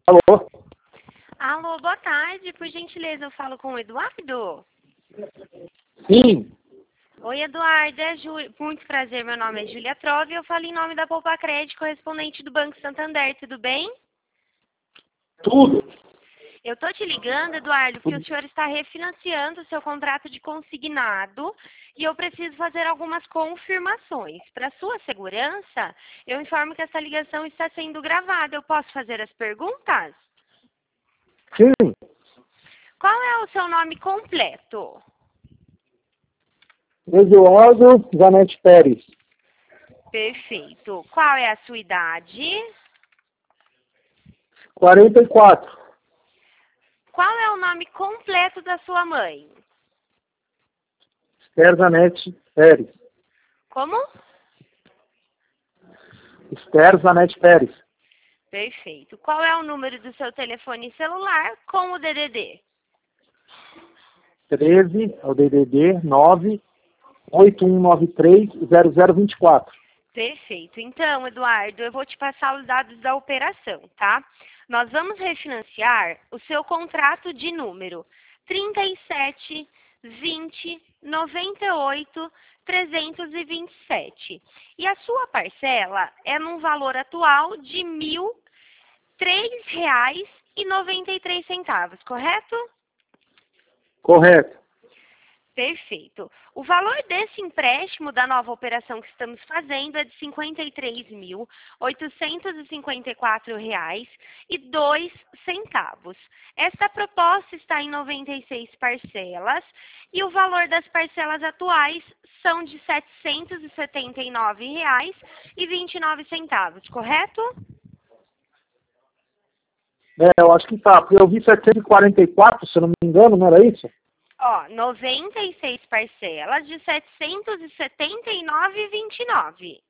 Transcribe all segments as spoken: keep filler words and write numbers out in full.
Alô? Alô, boa tarde. Por gentileza, eu falo com o Eduardo? Sim, Oi, Eduardo. É Ju... Muito prazer. Meu nome é Júlia Trove e eu falo em nome da Poupa Crédito, correspondente do Banco Santander. Tudo bem? tudo. Eu tô te ligando, Eduardo, porque o senhor está refinanciando o seu contrato de consignado e eu preciso fazer algumas confirmações. Para sua segurança, eu informo que essa ligação está sendo gravada. Eu posso fazer as perguntas? Sim, Qual é o seu nome completo? Eduardo Zanetti Pérez, Perfeito. Qual é a sua idade? quarenta e quatro. Qual é o nome completo da sua mãe? Esther Zanetti Pérez. Como? Esther Zanetti Pérez. Perfeito. Qual é o número do seu telefone celular com o D D D? treze, é o D D D, nove oito um nove três zero zero dois quatro. Perfeito. Então, Eduardo, eu vou te passar os dados da operação, tá? Nós vamos refinanciar o seu contrato de número trinta e sete, vinte, noventa e oito, trezentos e vinte e sete. E a sua parcela é num valor atual de mil e três reais e noventa e três centavos, correto? Correto. Perfeito. O valor desse empréstimo da nova operação que estamos fazendo é de cinquenta e três mil, oitocentos e cinquenta e quatro reais e dois centavos. Esta proposta está em noventa e seis parcelas e o valor das parcelas atuais são de setecentos e setenta e nove reais e vinte e nove centavos, correto? É, eu acho que tá, porque eu vi setecentos e quarenta e quatro, se eu não me engano, não era isso? Ó, noventa e seis parcelas de setecentos e setenta e nove reais e vinte e nove centavos.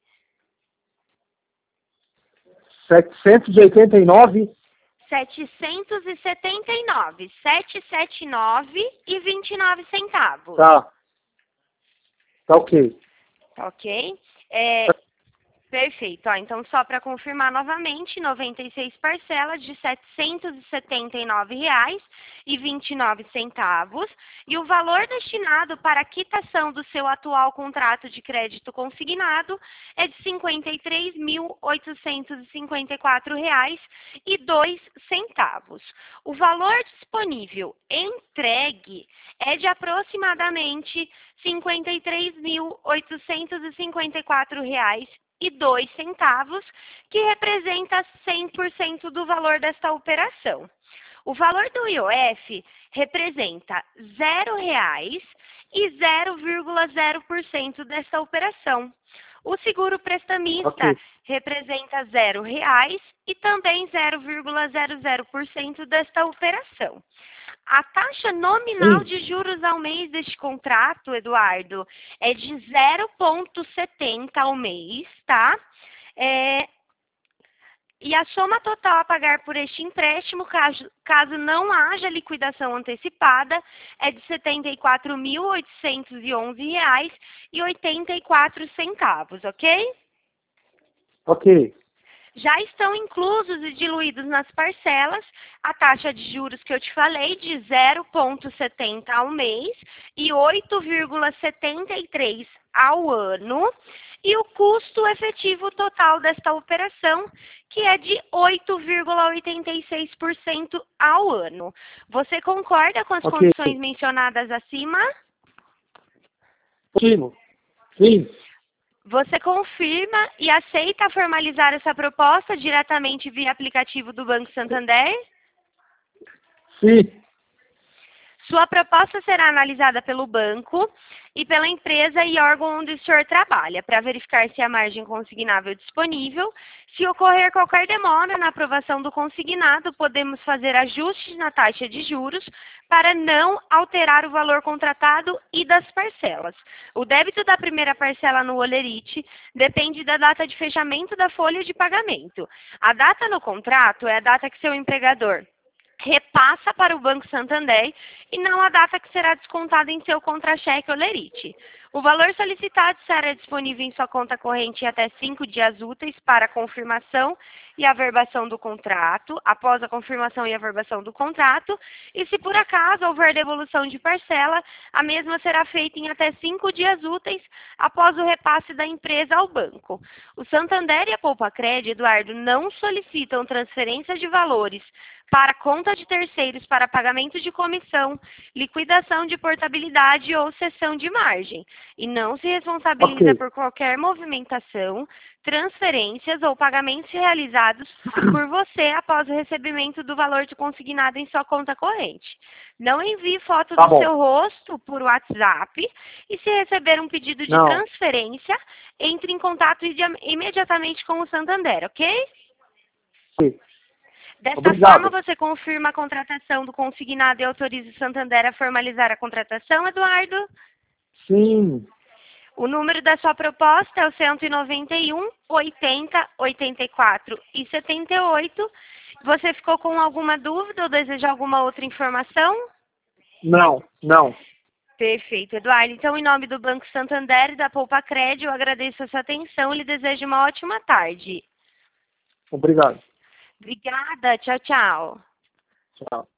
setecentos e oitenta e nove. setecentos e setenta e nove, setecentos e setenta e nove e vinte e nove centavos. Tá. Tá ok. Tá ok? É, perfeito. Ó, então, só para confirmar novamente, noventa e seis parcelas de setecentos e setenta e nove reais e vinte e nove centavos. E o valor destinado para a quitação do seu atual contrato de crédito consignado é de cinquenta e três mil, oitocentos e cinquenta e quatro reais e dois centavos. O valor disponível entregue é de aproximadamente cinquenta e três mil, oitocentos e cinquenta e quatro reais e dois centavos, que representa cem por cento do valor desta operação. O valor do I O F representa zero reais e zero vírgula zero por cento desta operação. O seguro prestamista Ok. representa zero reais e também zero vírgula zero zero por cento desta operação. A taxa nominal Sim. de juros ao mês deste contrato, Eduardo, é de zero vírgula setenta ao mês, tá? É, e a soma total a pagar por este empréstimo, caso, caso não haja liquidação antecipada, é de setenta e quatro mil, oitocentos e onze reais e oitenta e quatro centavos, ok? Ok. Já estão inclusos e diluídos nas parcelas a taxa de juros que eu te falei, de zero vírgula setenta ao mês e oito vírgula setenta e três ao ano, e o custo efetivo total desta operação, que é de oito vírgula oitenta e seis por cento ao ano. Você concorda com as Ok. condições mencionadas acima? Sim. Sim. Você confirma e aceita formalizar essa proposta diretamente via aplicativo do Banco Santander? Sim. Sua proposta será analisada pelo banco e pela empresa e órgão onde o senhor trabalha, para verificar se há margem consignável disponível. Se ocorrer qualquer demora na aprovação do consignado, podemos fazer ajustes na taxa de juros para não alterar o valor contratado e das parcelas. O débito da primeira parcela no Olerite depende da data de fechamento da folha de pagamento. A data no contrato é a data que seu empregador repassa para o Banco Santander e não a data que será descontada em seu contra-cheque ou lerite. O valor solicitado será disponível em sua conta corrente em até cinco dias úteis para a confirmação e averbação do contrato, após a confirmação e averbação do contrato, e se por acaso houver devolução de parcela, a mesma será feita em até cinco dias úteis após o repasse da empresa ao banco. O Santander e a Poupacred, Eduardo, não solicitam transferência de valores para conta de terceiros para pagamento de comissão, liquidação de portabilidade ou cessão de margem, e não se responsabiliza Ok. por qualquer movimentação, transferências ou pagamentos realizados por você após o recebimento do valor de consignado em sua conta corrente. Não envie foto Tá do bom. seu rosto por WhatsApp e, se receber um pedido de Não. transferência, entre em contato idia- imediatamente com o Santander, ok? Sim. Dessa Obrigado. forma, você confirma a contratação do consignado e autoriza o Santander a formalizar a contratação, Eduardo? Sim. O número da sua proposta é o cento e noventa e um, oitenta, oitenta e quatro e setenta e oito. Você ficou com alguma dúvida ou deseja alguma outra informação? Não, não. Perfeito, Eduardo. Então, em nome do Banco Santander e da Poupacred, eu agradeço a sua atenção e lhe desejo uma ótima tarde. Obrigado. Obrigada. Tchau, tchau. Tchau.